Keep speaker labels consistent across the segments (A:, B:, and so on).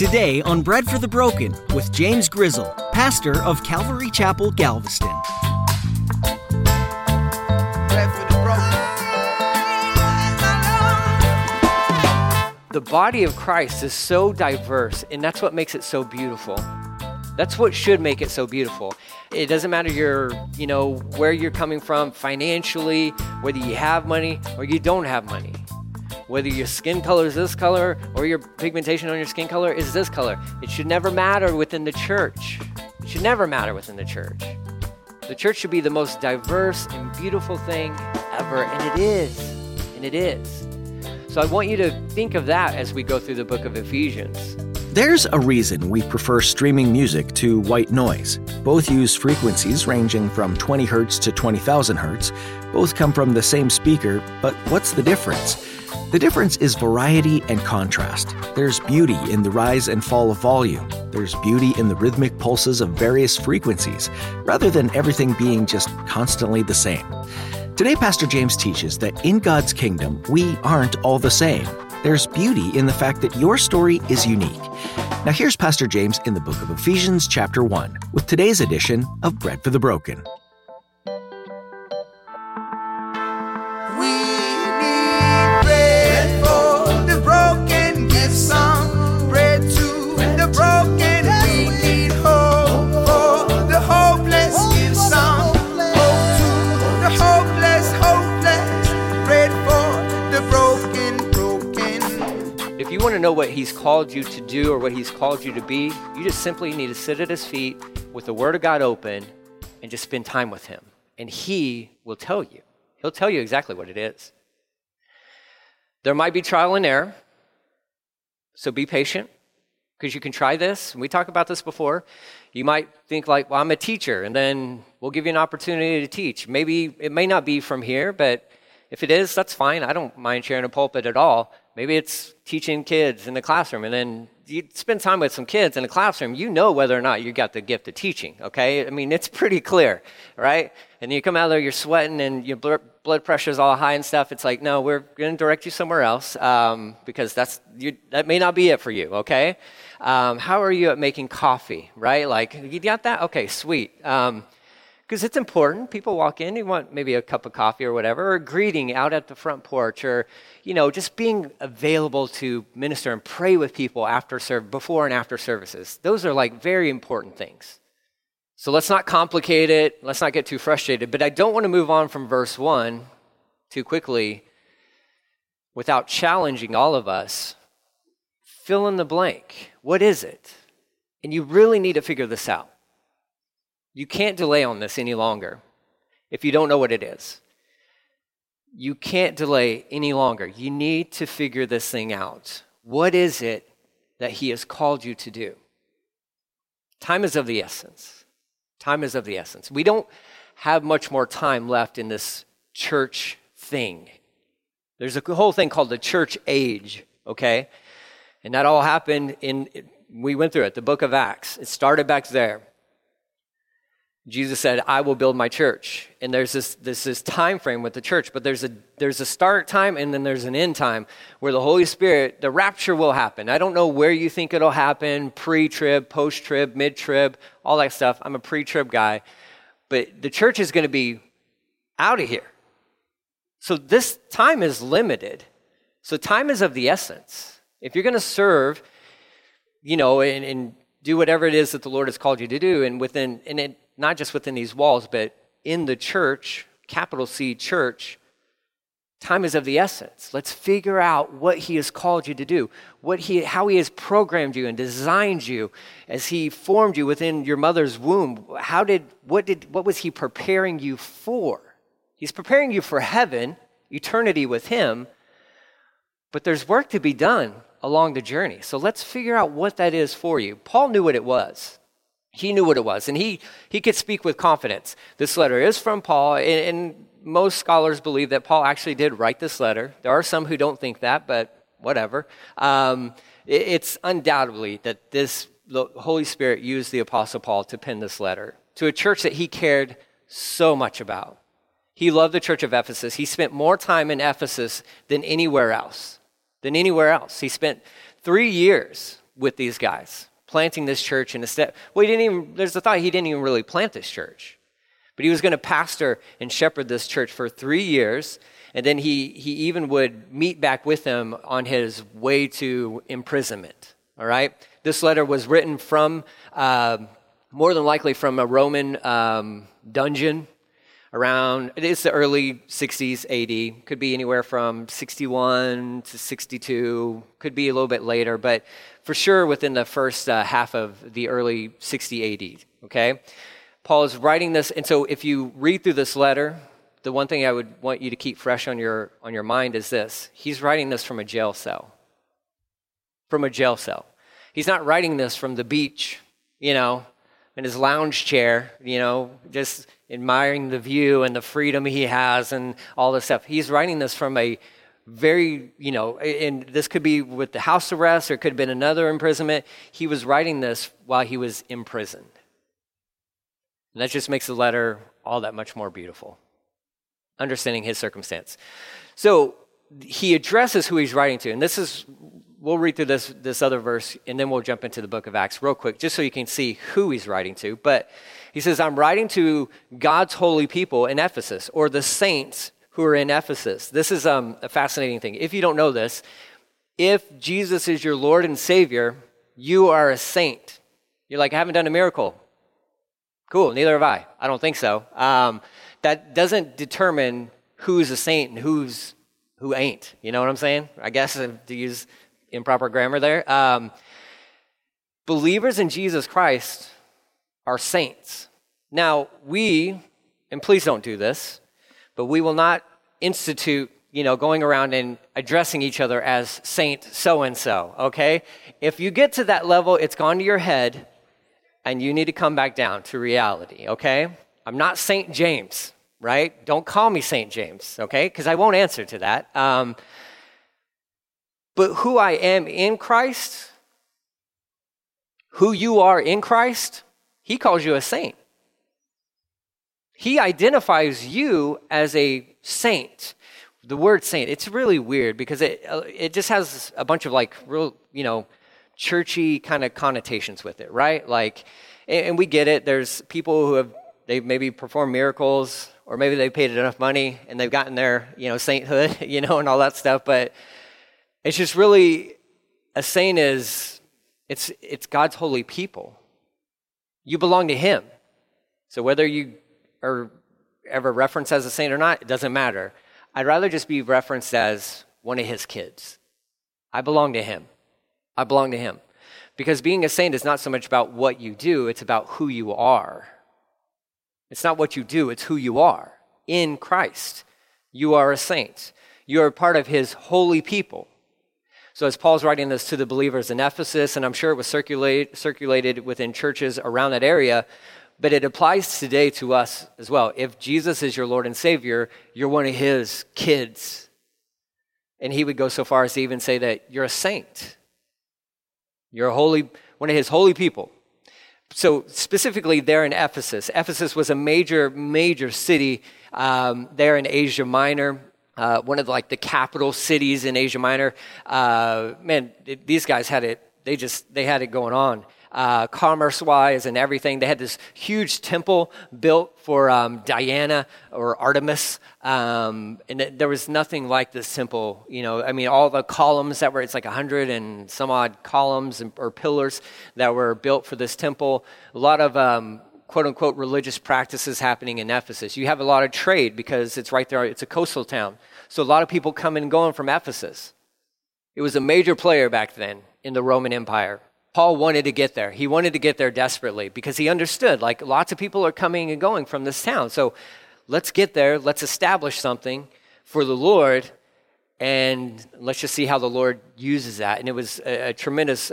A: Today on Bread for the Broken with James Grizzle, pastor of Calvary Chapel, Galveston.
B: Bread for the broken.
C: The body of Christ is so diverse, and that's what makes it so beautiful. That's what should make it so beautiful. It doesn't matter where you're coming from financially, whether you have money or you don't have money. Whether your skin color is this color or your pigmentation on your skin color is this color. It should never matter within the church. It should never matter within the church. The church should be the most diverse and beautiful thing ever, and it is. And it is. So I want you to think of that as we go through the book of Ephesians.
A: There's a reason we prefer streaming music to white noise. Both use frequencies ranging from 20 hertz to 20,000 hertz. Both come from the same speaker, but what's the difference? The difference is variety and contrast. There's beauty in the rise and fall of volume. There's beauty in the rhythmic pulses of various frequencies, rather than everything being just constantly the same. Today, Pastor James teaches that in God's kingdom, we aren't all the same. There's beauty in the fact that your story is unique. Now here's Pastor James in the book of Ephesians chapter 1 with today's edition of Bread for the Broken.
B: We need bread for the broken. Give some bread to the broken. We need hope for the hopeless. Give some hope to the hopeless. Bread for the broken.
C: If you want to know what he's called you to do or what he's called you to be, you just simply need to sit at his feet with the Word of God open and just spend time with him. And he will tell you. He'll tell you exactly what it is. There might be trial and error, so be patient, because you can try this. We talked about this before. You might think like, well, I'm a teacher, and then we'll give you an opportunity to teach. Maybe it may not be from here, but if it is, that's fine. I don't mind sharing a pulpit at all. Maybe it's teaching kids in the classroom, and then you spend time with some kids in the classroom, you know whether or not you got the gift of teaching, okay? I mean, it's pretty clear, right? And you come out there, you're sweating, and your blood pressure's all high and stuff. It's like, no, we're going to direct you somewhere else because that may not be it for you, okay? How are you at making coffee, right? Like, you got that? Okay, sweet. Because it's important. People walk in, you want maybe a cup of coffee or whatever, or a greeting out at the front porch, or, just being available to minister and pray with people before and after services. Those are like very important things. So let's not complicate it. Let's not get too frustrated. But I don't want to move on from verse 1 too quickly without challenging all of us. Fill in the blank. What is it? And you really need to figure this out. You can't delay on this any longer if you don't know what it is. You can't delay any longer. You need to figure this thing out. What is it that he has called you to do? Time is of the essence. Time is of the essence. We don't have much more time left in this church thing. There's a whole thing called the church age, okay? And that all happened we went through it, the book of Acts. It started back there. Jesus said, I will build my church. And there's this time frame with the church, but there's a start time and then there's an end time where the Holy Spirit, the rapture will happen. I don't know where you think it'll happen, pre-trib, post-trib, mid-trib, all that stuff. I'm a pre-trib guy. But the church is going to be out of here. So this time is limited. So time is of the essence. If you're going to serve, and do whatever it is that the Lord has called you to do, and not just within these walls, but in the church, capital C church, time is of the essence. Let's figure out what he has called you to do, how he has programmed you and designed you as he formed you within your mother's womb. What was he preparing you for? He's preparing you for heaven, eternity with him, but there's work to be done along the journey. So let's figure out what that is for you. Paul knew what it was. He knew what it was, and he could speak with confidence. This letter is from Paul, and most scholars believe that Paul actually did write this letter. There are some who don't think that, but whatever. It's undoubtedly that the Holy Spirit used the Apostle Paul to pen this letter to a church that he cared so much about. He loved the church of Ephesus. He spent more time in Ephesus than anywhere else. He spent 3 years with these guys, planting this church. And there's the thought he didn't even really plant this church. But he was going to pastor and shepherd this church for 3 years. And then he even would meet back with them on his way to imprisonment. All right? This letter was written from, more than likely from a Roman dungeon around, it's the early 60s AD. Could be anywhere from 61 to 62. Could be a little bit later, but for sure within the first half of the early 60 AD. Okay? Paul is writing this, and so if you read through this letter, the one thing I would want you to keep fresh on your mind is this. He's writing this from a jail cell. From a jail cell. He's not writing this from the beach, in his lounge chair, just admiring the view and the freedom he has and all this stuff. He's writing this from a very, and this could be with the house arrest or it could have been another imprisonment. He was writing this while he was imprisoned. And that just makes the letter all that much more beautiful, understanding his circumstance. So he addresses who he's writing to. And we'll read through this other verse, and then we'll jump into the book of Acts real quick, just so you can see who he's writing to. But he says, I'm writing to God's holy people in Ephesus, or the saints who are in Ephesus. This is a fascinating thing. If you don't know this, if Jesus is your Lord and Savior, you are a saint. You're like, I haven't done a miracle. Cool, neither have I. I don't think so. That doesn't determine who's a saint and who ain't. You know what I'm saying? I guess to use improper grammar there. Believers in Jesus Christ are saints. Now, and please don't do this, but we will not institute, going around and addressing each other as Saint so-and-so, okay? If you get to that level, it's gone to your head, and you need to come back down to reality, okay? I'm not St. James, right? Don't call me St. James, okay? Because I won't answer to that. But who I am in Christ, who you are in Christ, he calls you a saint. He identifies you as a saint. The word saint, it's really weird because it just has a bunch of real, churchy kind of connotations with it, right? And we get it. There's people who they've maybe performed miracles, or maybe they've paid enough money and they've gotten their, sainthood, and all that stuff. But it's just really, a saint it's God's holy people. You belong to him. So whether you are ever referenced as a saint or not, it doesn't matter. I'd rather just be referenced as one of his kids. I belong to him. I belong to him. Because being a saint is not so much about what you do, it's about who you are. It's not what you do, it's who you are. In Christ, you are a saint. You are part of his holy people. So as Paul's writing this to the believers in Ephesus, and I'm sure it was circulated within churches around that area, but it applies today to us as well. If Jesus is your Lord and Savior, you're one of his kids. And he would go so far as to even say that you're a saint. You're one of his holy people. So specifically there in Ephesus. Ephesus was a major city there in Asia Minor. One of the capital cities in Asia Minor. These guys had it. They had it going on. Commerce-wise and everything. They had this huge temple built for Diana or Artemis, and there was nothing like this temple. All the columns that were, it's 100 and some odd columns or pillars that were built for this temple. A lot of quote-unquote religious practices happening in Ephesus. You have a lot of trade because it's right there. It's a coastal town. So a lot of people come and going from Ephesus. It was a major player back then in the Roman Empire. Paul wanted to get there. He wanted to get there desperately because he understood, lots of people are coming and going from this town. So let's get there. Let's establish something for the Lord, and let's just see how the Lord uses that. And it was a tremendous,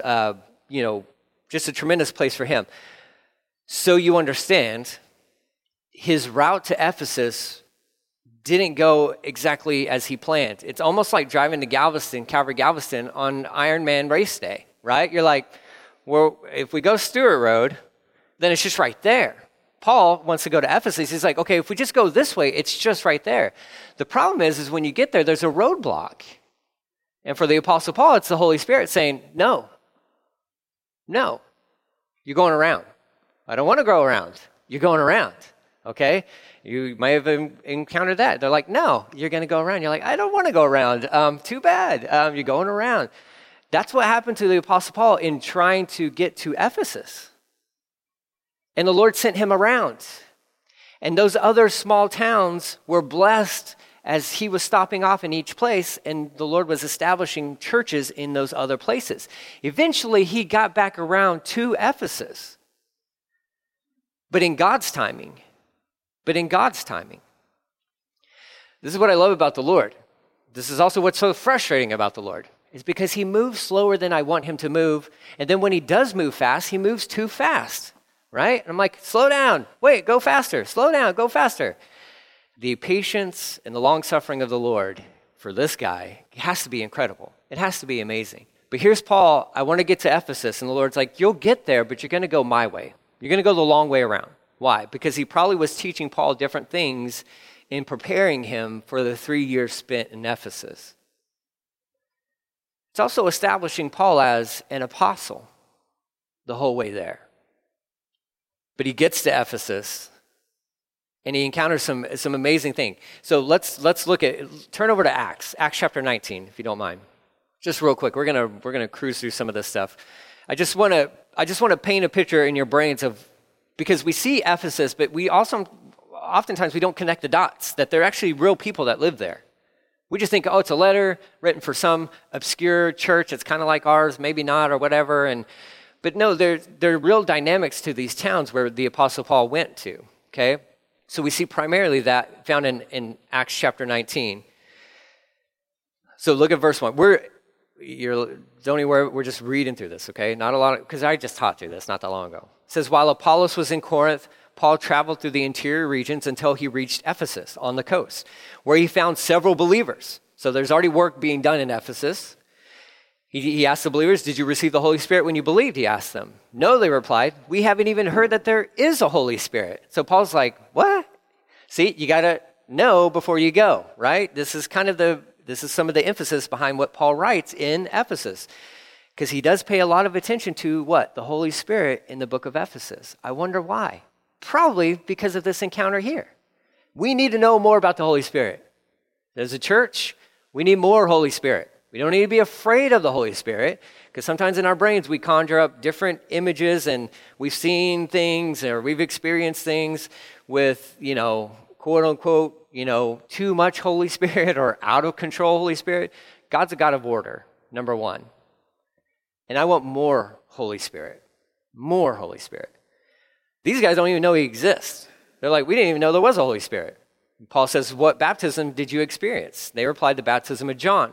C: just a tremendous place for him. So you understand, his route to Ephesus didn't go exactly as he planned. It's almost like driving to Calvary Galveston on Ironman race day, right? You're like, well, if we go Stewart Road, then it's just right there. Paul wants to go to Ephesus. He's like, okay, if we just go this way, it's just right there. The problem is when you get there, there's a roadblock. And for the Apostle Paul, it's the Holy Spirit saying, no, No, you're going around. I don't want to go around. You're going around, okay? You might have encountered that. They're like, no, you're going to go around. You're like, I don't want to go around. Too bad. You're going around. That's what happened to the Apostle Paul in trying to get to Ephesus. And the Lord sent him around. And those other small towns were blessed as he was stopping off in each place, and the Lord was establishing churches in those other places. Eventually, he got back around to Ephesus. But in God's timing. This is what I love about the Lord. This is also what's so frustrating about the Lord, is because he moves slower than I want him to move. And then when he does move fast, he moves too fast, right? And I'm like, slow down. Wait, go faster. Slow down, go faster. The patience and the long-suffering of the Lord for this guy has to be incredible. It has to be amazing. But here's Paul. I want to get to Ephesus. And the Lord's like, you'll get there, but you're going to go my way. You're going to go the long way around. Why? Because he probably was teaching Paul different things in preparing him for the 3 years spent in Ephesus. It's also establishing Paul as an apostle the whole way there. But he gets to Ephesus, and he encounters some amazing thing. So let's turn over to Acts chapter 19, if you don't mind. Just real quick, we're gonna cruise through some of this stuff. I just want to paint a picture in your brains of, because we see Ephesus, but we also oftentimes we don't connect the dots that they're actually real people that live there. We just think, oh, it's a letter written for some obscure church. It's kind of like ours, maybe not, or whatever. But no, there are real dynamics to these towns where the Apostle Paul went to. Okay. So we see primarily that found in Acts chapter 19. So look at verse 1. Don't even worry, we're just reading through this, okay? Not a lot, because I just taught through this not that long ago. It says, while Apollos was in Corinth, Paul traveled through the interior regions until he reached Ephesus on the coast, where he found several believers. So there's already work being done in Ephesus. He asked the believers, did you receive the Holy Spirit when you believed? He asked them. No, they replied. We haven't even heard that there is a Holy Spirit. So Paul's like, what? See, you got to know before you go, right? This is some of the emphasis behind what Paul writes in Ephesus, because he does pay a lot of attention to what? The Holy Spirit in the book of Ephesus. I wonder why. Probably because of this encounter here. We need to know more about the Holy Spirit. As a church, we need more Holy Spirit. We don't need to be afraid of the Holy Spirit, because sometimes in our brains we conjure up different images, and we've seen things or we've experienced things with, quote unquote, too much Holy Spirit or out of control Holy Spirit. God's a God of order, number one. And I want more Holy Spirit. More Holy Spirit. These guys don't even know he exists. They're like, we didn't even know there was a Holy Spirit. Paul says, what baptism did you experience? They replied, the baptism of John.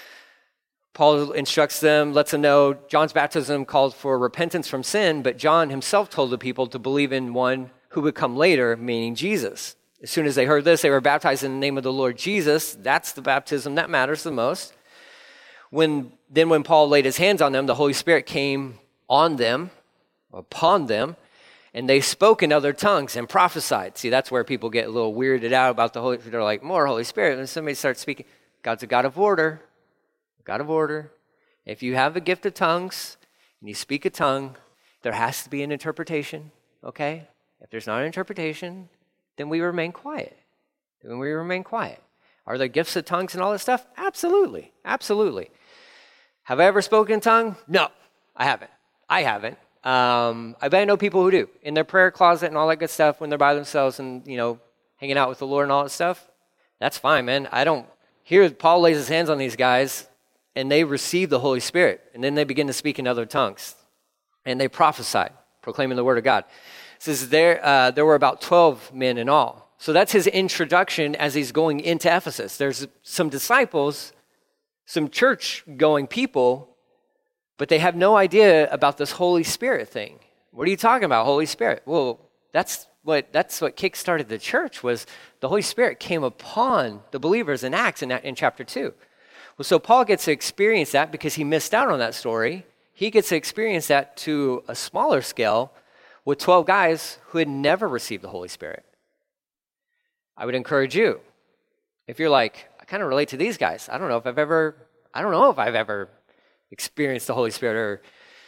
C: Paul instructs them, lets them know John's baptism called for repentance from sin, but John himself told the people to believe in one who would come later, meaning Jesus. As soon as they heard this, they were baptized in the name of the Lord Jesus. That's the baptism that matters the most. When Paul laid his hands on them, the Holy Spirit came on them, upon them, and they spoke in other tongues and prophesied. See, that's where people get a little weirded out about the Holy Spirit. They're like, more Holy Spirit. When somebody starts speaking, God's a God of order. God of order. If you have a gift of tongues and you speak a tongue, there has to be an interpretation, okay? If there's not an interpretation, then we remain quiet. Are there gifts of tongues and all that stuff? Absolutely. Absolutely. Have I ever spoken in tongue? No, I haven't. I bet I know people who do. In their prayer closet and all that good stuff, when they're by themselves and, hanging out with the Lord and all that stuff, that's fine, man. I don't hear Paul lays his hands on these guys and they receive the Holy Spirit, and then they begin to speak in other tongues, and they prophesied, proclaiming the word of God. It says there were about 12 men in all. So that's his introduction as he's going into Ephesus. There's some disciples, some church-going people, but they have no idea about this Holy Spirit thing. What are you talking about, Holy Spirit? Well, that's what kick-started the church, was the Holy Spirit came upon the believers in Acts in chapter 2. Well, so Paul gets to experience that because he missed out on that story. He gets to experience that to a smaller scale with 12 guys who had never received the Holy Spirit. I would encourage you, if you're like, I kind of relate to these guys. I don't know if I've ever experienced the Holy Spirit, or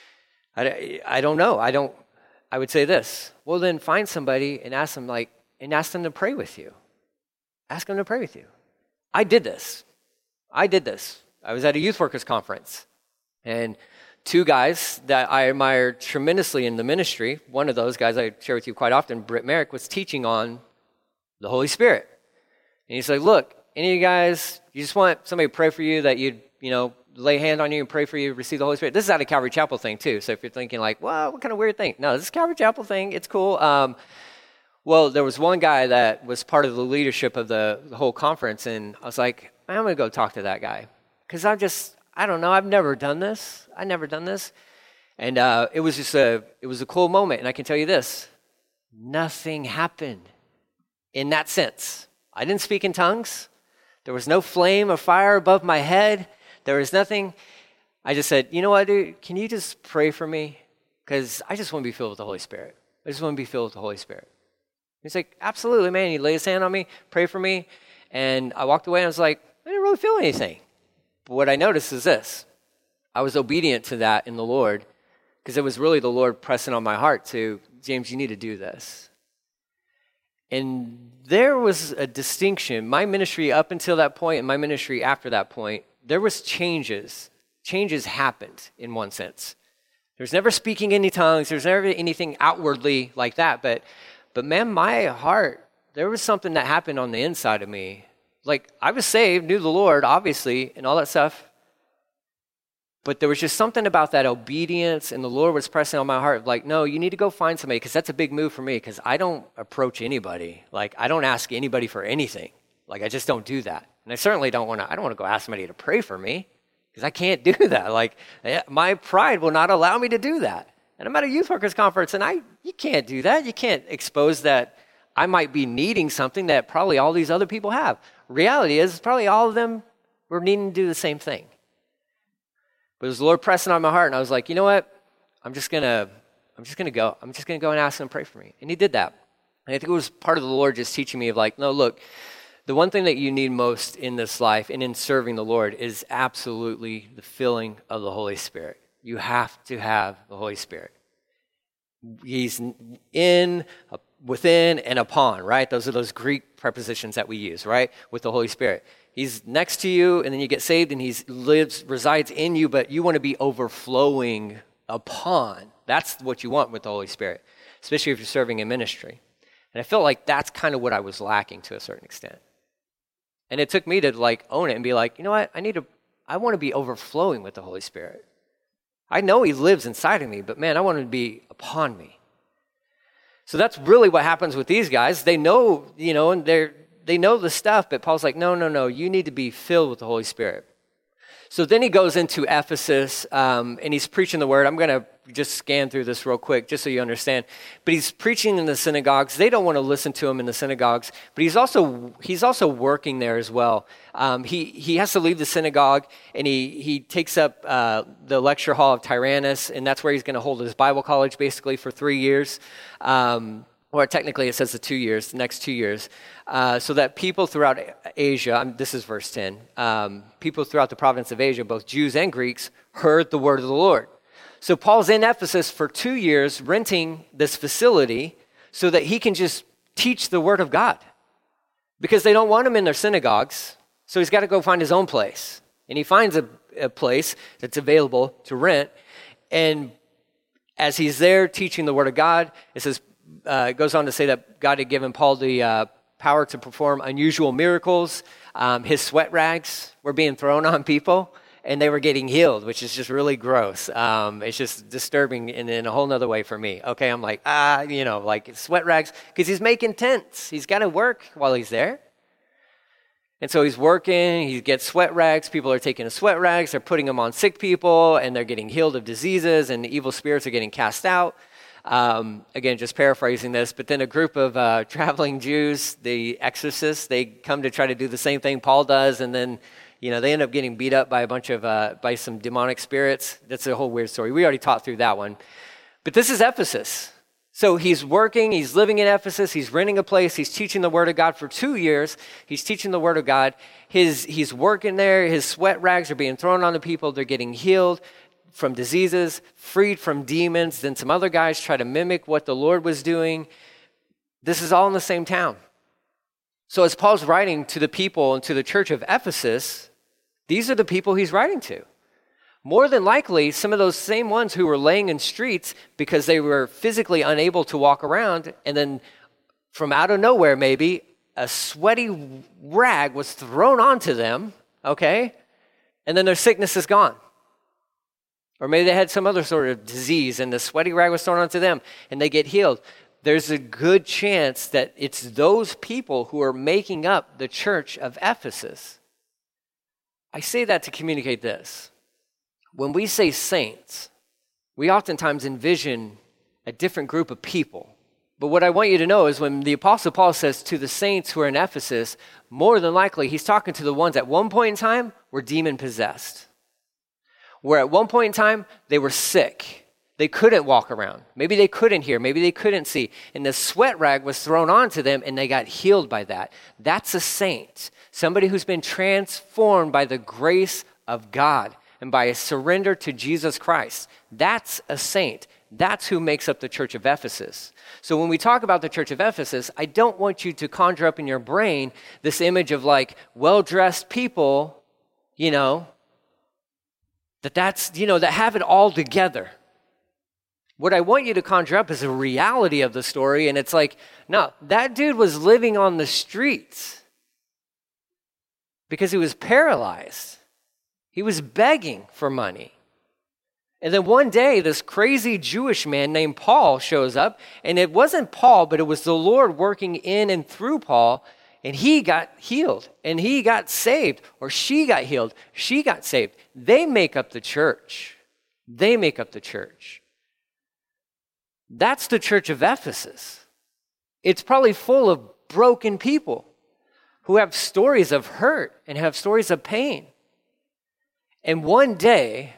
C: I don't know. I would say this. Well, then find somebody and ask them to pray with you. Ask them to pray with you. I did this. I was at a youth workers conference, and two guys that I admire tremendously in the ministry, one of those guys I share with you quite often, Britt Merrick, was teaching on the Holy Spirit. And he's like, look, any of you guys, you just want somebody to pray for you that you'd, lay a hand on you and pray for you to receive the Holy Spirit. This is out of Calvary Chapel thing too. So if you're thinking like, well, what kind of weird thing? No, this is Calvary Chapel thing. It's cool. Well, there was one guy that was part of the leadership of the whole conference, and I was like, I'm going to go talk to that guy. Because I don't know, I've never done this. And it was a cool moment. And I can tell you this, nothing happened in that sense. I didn't speak in tongues. There was no flame of fire above my head. There was nothing. I just said, you know what, dude, can you just pray for me? Because I just want to be filled with the Holy Spirit. He's like, absolutely, man. He laid his hand on me, pray for me. And I walked away and I was like, I didn't really feel anything. But what I noticed is this. I was obedient to that in the Lord because it was really the Lord pressing on my heart to, James, you need to do this. And there was a distinction. My ministry up until that point and my ministry after that point, there was changes. Changes happened in one sense. There's never speaking any tongues. There's never anything outwardly like that. But man, my heart, there was something that happened on the inside of me. Like, I was saved, knew the Lord, obviously, and all that stuff. But there was just something about that obedience, and the Lord was pressing on my heart, like, no, you need to go find somebody, because that's a big move for me, because I don't approach anybody. Like, I don't ask anybody for anything. Like, I just don't do that. And I certainly don't want to go ask somebody to pray for me, because I can't do that. Like, my pride will not allow me to do that. And I'm at a youth workers conference, and you can't do that. You can't expose that I might be needing something that probably all these other people have. Reality is probably all of them were needing to do the same thing. But it was the Lord pressing on my heart, and I was like, you know what? I'm just gonna go. I'm just gonna go and ask him to pray for me. And he did that. And I think it was part of the Lord just teaching me of like, no, look, the one thing that you need most in this life and in serving the Lord is absolutely the filling of the Holy Spirit. You have to have the Holy Spirit. He's in, within, and upon, right? Those are those Greek prepositions that we use, right? With the Holy Spirit. He's next to you, and then you get saved, and he resides in you, but you want to be overflowing upon. That's what you want with the Holy Spirit, especially if you're serving in ministry. And I felt like that's kind of what I was lacking to a certain extent. And it took me to like own it and be like, you know what? I want to be overflowing with the Holy Spirit. I know he lives inside of me, but man, I want him to be upon me. So that's really what happens with these guys. They know, and they know the stuff, but Paul's like, no, you need to be filled with the Holy Spirit. So then he goes into Ephesus, and he's preaching the word. I'm going to just scan through this real quick, just so you understand. But he's preaching in the synagogues. They don't want to listen to him in the synagogues, but he's also working there as well. He has to leave the synagogue, and he takes up the lecture hall of Tyrannus, and that's where he's going to hold his Bible college basically for 3 years. Or technically it says the next 2 years, so that people throughout Asia, this is verse 10, people throughout the province of Asia, both Jews and Greeks, heard the word of the Lord. So Paul's in Ephesus for 2 years, renting this facility so that he can just teach the word of God. Because they don't want him in their synagogues, so he's got to go find his own place. And he finds a place that's available to rent, and as he's there teaching the word of God, it goes on to say that God had given Paul the power to perform unusual miracles. His sweat rags were being thrown on people, and they were getting healed, which is just really gross. It's just disturbing in a whole nother way for me. Okay, I'm like, like sweat rags, because he's making tents. He's got to work while he's there. And so he's working, he gets sweat rags, people are taking the sweat rags, they're putting them on sick people, and they're getting healed of diseases, and evil spirits are getting cast out. Again, just paraphrasing this, but then a group of traveling Jews, the exorcists, they come to try to do the same thing Paul does, and then, they end up getting beat up by by some demonic spirits. That's a whole weird story. We already taught through that one. But this is Ephesus. So he's working, he's living in Ephesus, he's renting a place, he's teaching the word of God for 2 years. He's teaching the word of God. He's working there, his sweat rags are being thrown on the people, they're getting healed. from diseases, freed from demons. Then some other guys try to mimic what the Lord was doing. This is all in the same town. So as Paul's writing to the people and to the church of Ephesus, these are the people he's writing to. More than likely, some of those same ones who were laying in streets because they were physically unable to walk around, and then from out of nowhere maybe, a sweaty rag was thrown onto them, okay? And then their sickness is gone. Or maybe they had some other sort of disease and the sweaty rag was thrown onto them and they get healed. There's a good chance that it's those people who are making up the church of Ephesus. I say that to communicate this. When we say saints, we oftentimes envision a different group of people. But what I want you to know is when the Apostle Paul says to the saints who are in Ephesus, more than likely he's talking to the ones at one point in time were demon-possessed. Where at one point in time they were sick. They couldn't walk around. Maybe they couldn't hear. Maybe they couldn't see. And the sweat rag was thrown onto them and they got healed by that. That's a saint. Somebody who's been transformed by the grace of God and by a surrender to Jesus Christ. That's a saint. That's who makes up the church of Ephesus. So when we talk about the church of Ephesus, I don't want you to conjure up in your brain this image of like well-dressed people, that have it all together. What I want you to conjure up is a reality of the story, and it's like, no, that dude was living on the streets because he was paralyzed. He was begging for money. And then one day, this crazy Jewish man named Paul shows up, and it wasn't Paul, but it was the Lord working in and through Paul, and he got healed, and he got saved, or she got healed, she got saved. They make up the church. They make up the church. That's the church of Ephesus. It's probably full of broken people who have stories of hurt and have stories of pain. And one day,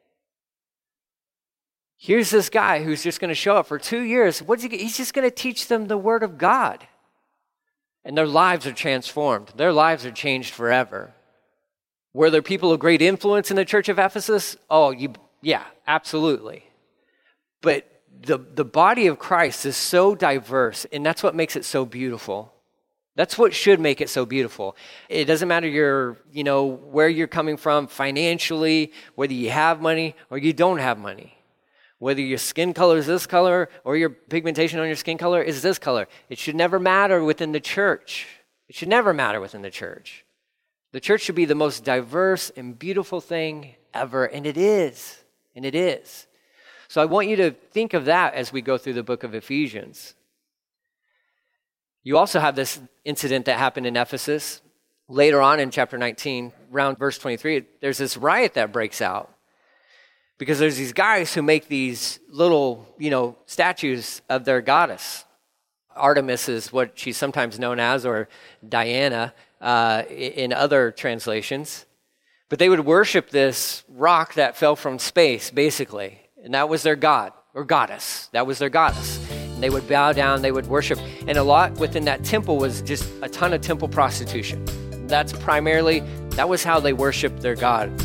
C: here's this guy who's just going to show up for 2 years. He's just going to teach them the word of God. And their lives are transformed. Their lives are changed forever. Were there people of great influence in the church of Ephesus? Yeah, absolutely. But the body of Christ is so diverse, and that's what makes it so beautiful. That's what should make it so beautiful. It doesn't matter where you're coming from financially, whether you have money or you don't have money. Whether your skin color is this color or your pigmentation on your skin color is this color. It should never matter within the church. It should never matter within the church. The church should be the most diverse and beautiful thing ever, and it is. And it is. So I want you to think of that as we go through the book of Ephesians. You also have this incident that happened in Ephesus. Later on in chapter 19, around verse 23, there's this riot that breaks out. Because there's these guys who make these little, statues of their goddess. Artemis is what she's sometimes known as, or Diana in other translations. But they would worship this rock that fell from space, basically. And that was their god, or goddess. That was their goddess. And they would bow down, they would worship. And a lot within that temple was just a ton of temple prostitution. That was how they worshiped their god.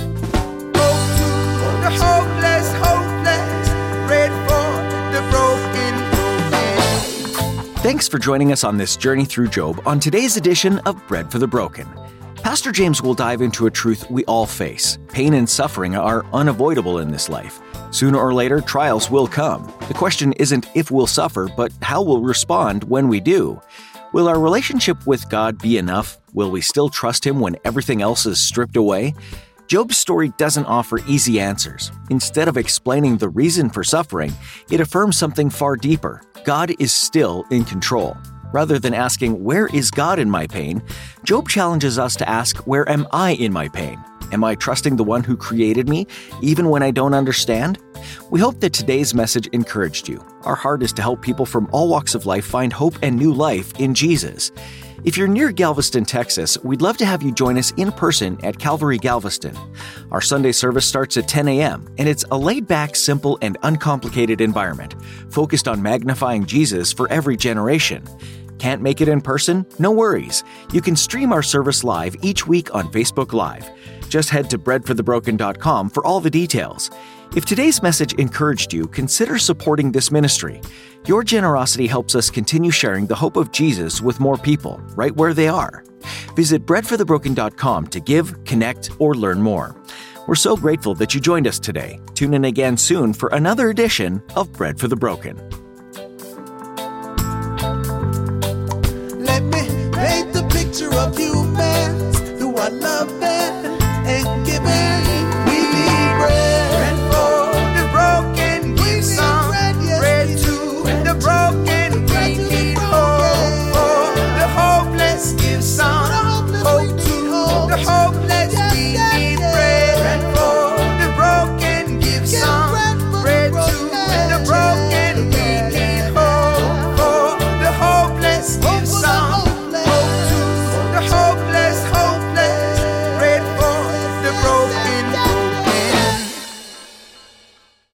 B: The hopeless, pray for the broken.
A: Thanks for joining us on this journey through Job on today's edition of Bread for the Broken. Pastor James will dive into a truth we all face. Pain and suffering are unavoidable in this life. Sooner or later, trials will come. The question isn't if we'll suffer, but how we'll respond when we do. Will our relationship with God be enough? Will we still trust Him when everything else is stripped away? Job's story doesn't offer easy answers. Instead of explaining the reason for suffering, it affirms something far deeper. God is still in control. Rather than asking, where is God in my pain? Job challenges us to ask, where am I in my pain? Am I trusting the one who created me, even when I don't understand? We hope that today's message encouraged you. Our heart is to help people from all walks of life find hope and new life in Jesus. If you're near Galveston, Texas, we'd love to have you join us in person at Calvary Galveston. Our Sunday service starts at 10 a.m., and it's a laid-back, simple, and uncomplicated environment, focused on magnifying Jesus for every generation. Can't make it in person? No worries. You can stream our service live each week on Facebook Live. Just head to breadforthebroken.com for all the details. If today's message encouraged you, consider supporting this ministry. Your generosity helps us continue sharing the hope of Jesus with more people, right where they are. Visit breadforthebroken.com to give, connect, or learn more. We're so grateful that you joined us today. Tune in again soon for another edition of Bread for the Broken.
B: Let me paint the picture of humanity.